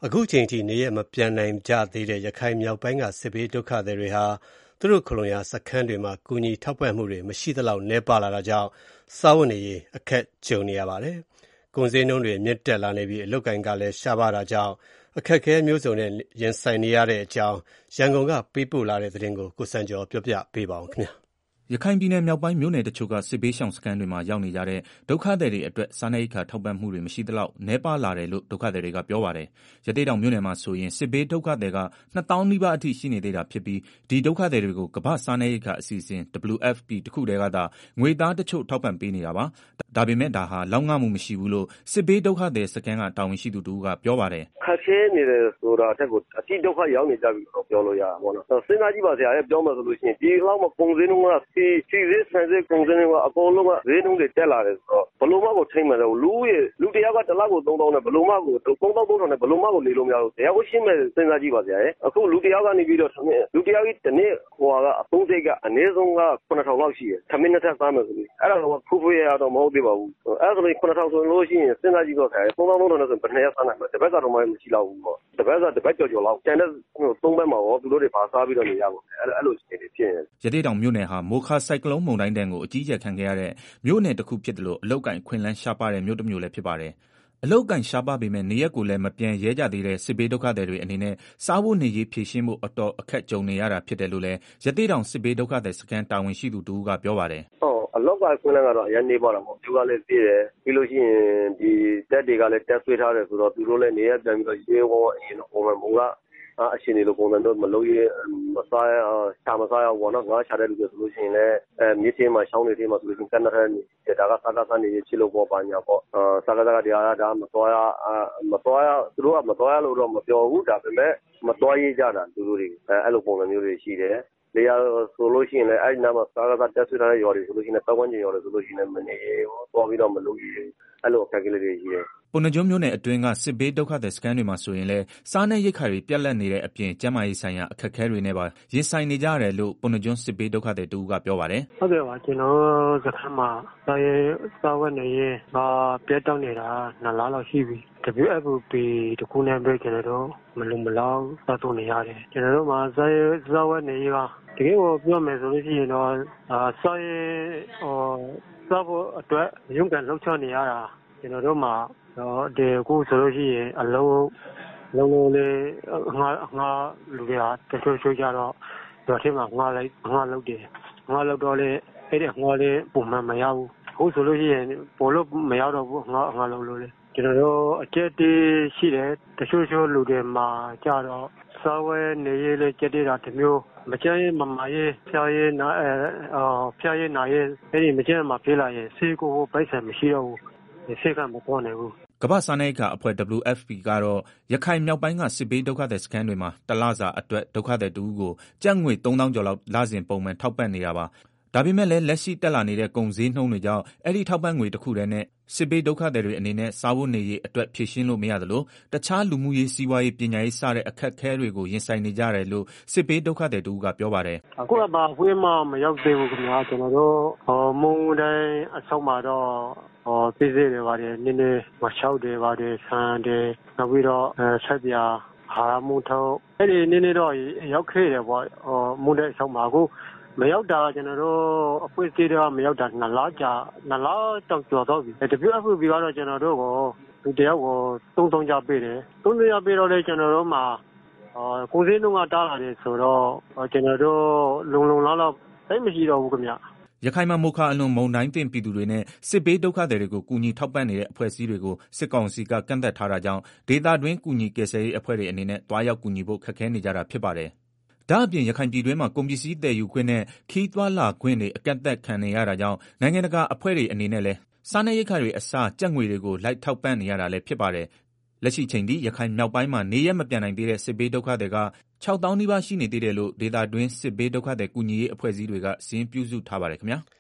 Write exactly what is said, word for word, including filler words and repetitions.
အခုချိန်ထိနေရပ်မပြန်နိုင်ကြသေးတဲ့ရခိုင်မြောက်ပိုင်းကစစ်ဘေးဒုက္ခသည်တွေဟာသူတို့ခိုလှုံရာစခန်းတွေမှာကူညီထောက်ပံ့မှုတွေမရှိသလောက်နည်းပါးလာတာကြောင့်စားဝတ်နေရေးအခက်ကြုံနေရပါတယ်။ကုန်စည်နှုန်းတွေမြင့်တက်လာနေပြီးအလုပ်ကိုင်ကလည်းရှားပါးတာကြောင့်အခက်အခဲမျိုးစုံနဲ့ရင်ဆိုင်နေရတဲ့အကြောင်းရန်ကုန်ကပေးပို့လာတဲ့သတင်းကိုကိုစံကျော်ပြောပြပေးပါဦးခင်ဗျာ။ရခိုင်ပြည်နယ်မြောက်ပိုင်းမြို့နယ်တချို့ကစစ်ဘေးရှောင်စခန်းတွေမှာရောက်နေကြတဲ့ဒုက္ခသည်တွေအတွက်စားနပ်ရိက္ခာထောက်ပံ့မှုတွေမရှိသလောက်နည်းပါးလာတယ်လို့ဒုက္ခသည်တွေကပြောပါတယ်။ရသေ့တောင်မြို့နယ်မှာဆိုရင်စစ်ဘေးဒုက္ခသည်ကနှစ်သောင်းနီးပါးအထိရှိနေသေးတာဖြစ်ပြီးဒီဒုက္ခသည်တွေကိုကမ္ဘာ့စားနပ်ရိက္ခာအစီအစဉ် ဒဘလျူ အက်ဖ် ပီ တခုတည်းကသာငွေသားတချို့ထောက်ပံ့ပေးနေတာပါ။ဒါပေမဲ့ဒါဟာလောက်ငမှုမရှိဘူးလို့စစ်ဘေးဒုက္ခသည်စခန်းကတာဝန်ရှိသူတဦးကပြောပါတယ်။ခက်ခဲနေတယ်ဆိုတာအထက်ကိုအတိဒုက္ခရောက်နေကြပြီလို့ပြောလို့ရတာပေါ့နော်။စဉ်းစားကြည့်ပါဆရာရဲ့ပြောမှဆိုလို့ရှိရင်ဒီလောက်မှကုန်စည်နှုန်းကစီစီစစ်ဆန်စစ်ကုန်စည်နှုန်းကအကုန်လုံးကဈေးနှုန်းတွေတက်လာတယ်ဆိုတော့ဘလို့မကိုထိမ့်မှတော့လူရဲ့လူတယောက်ကတစ်လကိုသုံးသောင်းနဲ့ဘလို့မကိုသုံးသောင်းသုံးထောင်နဲ့ဘလို့မကိုနေလို့မရဘူး။တရားကိုရှင်းမဲ့စဉ်းစားကြည့်ပါဆရာရဲ့အခုလူတယောက်ကနေပြီးတော့လူတယောက်ကြီးတစ်နေ့ဟိုကအသုံးစိတ်ကအနည်းဆုံးကခုနှစ်ထောင်လောက်ရှိတယ်။သမင်းနဲ့ထပ်စားမယ်ဆိုပြီးအဲ့ဒါတော့ဖူးဖူးရရတော့မဟုတ်သေးပါဘူး။အဲ့ဒါဆိုရင်ခုနှစ်ထောင်ဆိုလို့ရှိရင်စဉ်းစားကြည့်တော့ဆရာရဲ့သုံးသောင်းသုံးထောင်နဲ့ဆိုဘယ်နှစ်ရက်စားနိုင်မလဲ။တစ်ပတ်ကတော့မှမရှိတော့ဘူးပေါ့။တစ်ပတ်ကတစ်ပတ်ကြော်ကြော်လောက်ကျန်တဲ့သုံးပတ်မှာရောသူတို့တွေပါစားပြီးတော့နေရပါမယ်။အဲ့အဲ့လိုအခြေအနေဖြစ်နေတယ်။ရသေ့တောင်မြို့နယ်ဟာမိုခါဆိုင်ကလုန်းမုန်တိုင်းတန်းကိုအကြီးအကျယ်ခံခဲ့ရတဲ့မြို့နယ်တစ်ခုဖြစ်တယ်လို့အလုတ်ကင်ခွင်လန်းရှားပါတဲ့မြို့တစ်မြို့လည်းဖြစ်ပါတယ်။အလုတ်ကင်ရှားပါပေမဲ့နေရက်ကိုလည်းမပြန်ရဲကြသေးတဲ့စစ်ဘေးဒုက္ခသည်တွေအနေနဲ့စားဖို့နေရေးဖြည့်ရှင်းဖို့အတော်အခက်ကြုံနေရတာဖြစ်တယ်လို့လည်းရသေ့တောင်စစ်ဘေးဒုက္ခသည်စခန်းတာဝန်ရှိသူတူကပြောပါတယ်။ဟုတ်အလောက်ကခွင့်လန်းကတော့အရင်နေပါတော့ပေါ့သူကလည်းသိတယ်ပြီးလို့ရှိရင်ဒီတက်တွေကလည်းတက်ဆွေးထားတယ်ဆိုတော့သူတို့လည်းနေရပြန်ပြီးတော့ရေဝေါအရင်တော့ပုံမှန်မဟုတ်လားအရှင်တွေလိုပုံစံတော့မလို့ရမစားရချာမစားရဘောနော်ငါချာတဲ့လူတွေဆိုလို့ရှိရင်လည်းအဲမြစ်ချင်းမှာရှောင်းနေသေးမှာဆိုလို့ရှိရင်ကနထနေဒါကစားကားစားနေချစ်လို့ပေါ်ပါညာပေါ့စားကားစားကတရားဒါမတော်ရမတော်ရသူတို့ကမတော်ရလို့တော့မပြောဘူးဒါပေမဲ့မတော်ရကြတာသူတို့တွေအဲအဲ့လိုပုံစံမျိုးတွေရှိတယ်လေယာဆိုလို့ရှိရင်လည်းအဲ့နာမှာစားကားစားတက်ဆွေးထားတဲ့ရော်တွေဆိုလို့ရှိရင်တောက်ဝန်းကျင်ရော်တွေဆိုလို့ရှိရင်မနေပေါ်ပြီးတော့မလို့ရအဲ့လိုအခက်အခဲလေးတွေရှိတယ်ပုဏ္ဏားကျွန်းမြို့နယ်အတွင်းကစစ်ဘေးဒုက္ခသည်စခန်းတွေမှာဆိုရင်လည်းစားနပ်ရိက္ခာတွေပြတ်လတ်နေတဲ့အပြင်ကျန်းမာရေးဆိုင်ရာအခက်အခဲတွေနဲ့ပါရင်ဆိုင်နေကြရတယ်လို့ပုဏ္ဏားကျွန်းစစ်ဘေးဒုက္ခသည်တူကပြောပါတယ်။ဟုတ်ကဲ့ပါကျွန်တော်စခန်းမှာစားရစားဝတ်နေရေးကပြတ်တောက်နေတာနှစ်လလောက်ရှိပြီ။ ဒဘလျူ အက်ဖ် ပီ တခုနဲ့ပဲကျွန်တော်တို့မလုံမလောက်စားသုံးနေရတယ်။ကျွန်တော်တို့မှာစားရစားဝတ်နေရေးကတကယ်ကိုပြောမယ်ဆိုလို့ရှိရင်တော့စားရဟိုစားဖို့အတွက်ရုန်းကန်လှုပ်ရှားနေရတာကျွန်တော်တို့မှာတော့ဒီအခုဆိုလို့ရှိရင်အလုံးလုံးလုံးလေးငါငါလူတွေကတချို့ချိုးကြတော့တော့ထဲမှာငါလိုက်ငါလောက်တယ်ငါလောက်တော့လေအဲ့ဒီငါလေးပုံမှန်မရဘူးအခုဆိုလို့ရှိရင်ပေါ်လို့မရတော့ဘူးငါငါလောက်လို့လေကျွန်တော်တို့အကျက်တေးရှိတယ်တချို့ချို့လူတွေမှာကြတော့စားဝဲနေရလေကျက်တေးတာတမျိုးမကျရင်မမရေးဖျားရေးနာအဲဖျားရေးနာရေးအဲ့ဒီမကျရင်မပြေးလာရင်ဆေးကိုပိုက်ဆံမရှိတော့ဘူးဆေးကမပေါ်နိုင်ဘူးကမ္ဘာစားနပ်ရိက္ခာအဖွဲ့ ဒဘလျူ အက်ဖ် ပီ ကတော့ရခိုင်မြောက်ပိုင်းကစစ်ဘေးဒုက္ခသည်စခန်းတွေမှာတလစာအတွက်ဒုက္ခသည်တူဦးကိုကျပ်ငွေသုံးသောင်းကျော်လောက်လစဉ်ပုံမှန်ထောက်ပံ့နေတာပါဒါပေမဲ့လည်းလက်ရှိတက်လာနေတဲ့ကုန်စည်နှုန်းတွေကြောင့်အဲ့ဒီထောက်ပံ့ငွေတစ်ခုတည်းနဲ့စစ်ဘေးဒုက္ခသည်တွေအနေနဲ့စားဖို့နေရေးအတွက်ဖြည့်ရှင်းလို့မရသလိုတခြားလူမှုရေးစီးပွားရေးပညာရေးစတဲ့အခက်အခဲတွေကိုရင်ဆိုင်နေကြရတယ်လို့စစ်ဘေးဒုက္ခသည်တူကပြောပါတယ်အခုကဘာဝေးမှမရောက်သေးဘူးခင်ဗျာကျွန်တော်တို့ဟောမုံတိုင်းအဆုံးမှာတော့ဟောပြည်စည်းတွေပါတယ်နည်းနည်းမလျှောက်တွေပါတယ်ဆန်တယ်နောက်ပြီးတော့ဆက်ပြာဟာမှုထုံးအဲ့ဒီနည်းနည်းတော့ရောက်ခဲ့တယ်ပေါ့ဟောမုံတိုင်းအဆုံးမှာအခုမရောက်တာကျွန်တော်တို့အဖွဲ့အစည်းတွေကမရောက်တာနှစ်လကြာနှစ်လတောင်ကျော်တော့ပြီ ဒဘလျူ အက်ဖ် ပီ ကတော့ကျွန်တော်တို့ကိုဒီတယောက်ကိုသုံးသုံးကြပေးတယ်သုံးသုံးကြပေးတော့လေကျွန်တော်တို့မှာအာကိုစင်းလုံးကတားလာတယ်ဆိုတော့ကျွန်တော်တို့လုံလုံလောက်လောက်သိမရှိတော့ဘူးခင်ဗျရခိုင်မှာမိုခါအလွန်မုန်တိုင်းတင်ပြည်သူတွေနဲ့စစ်ဘေးဒုက္ခသည်တွေကိုကူညီထောက်ပံ့နေတဲ့အဖွဲ့အစည်းတွေကိုစစ်ကောင်စီကကန့်သက်ထားတာကြောင့်ဒေသတွင်းကူညီကယ်ဆယ်ရေးအဖွဲ့တွေအနေနဲ့တွားရောက်ကူညီဖို့ခက်ခဲနေကြတာဖြစ်ပါတယ်ဒါအပြင်ရခိုင်ပြည်တွင်းမှာကုန်ပစ္စည်းတည်ယူခွင့်နဲ့ခီးသွွာလာခွင့်တွေအကန့်အသတ်ခံနေရတာကြောင့်နိုင်ငံတကာအဖွဲ့တွေအနေနဲ့လည်းစားနပ်ရိက္ခာတွေအစားကြက်ငွေတွေကိုလိုက်ထောက်ပံ့နေရတာလည်းဖြစ်ပါတယ်လက်ရှိချိန်ထိရခိုင်မြောက်ပိုင်းမှာနေရက်မပြန်နိုင်သေးတဲ့စစ်ဘေးဒုက္ခတွေကခြောက်သောင်းနီးပါးရှိနေသေးတယ်လို့ဒေသတွင်းစစ်ဘေးဒုက္ခသည်ကူညီရေးအဖွဲ့အစည်းတွေကစာရင်းပြုစုထားပါတယ်ခင်ဗျာ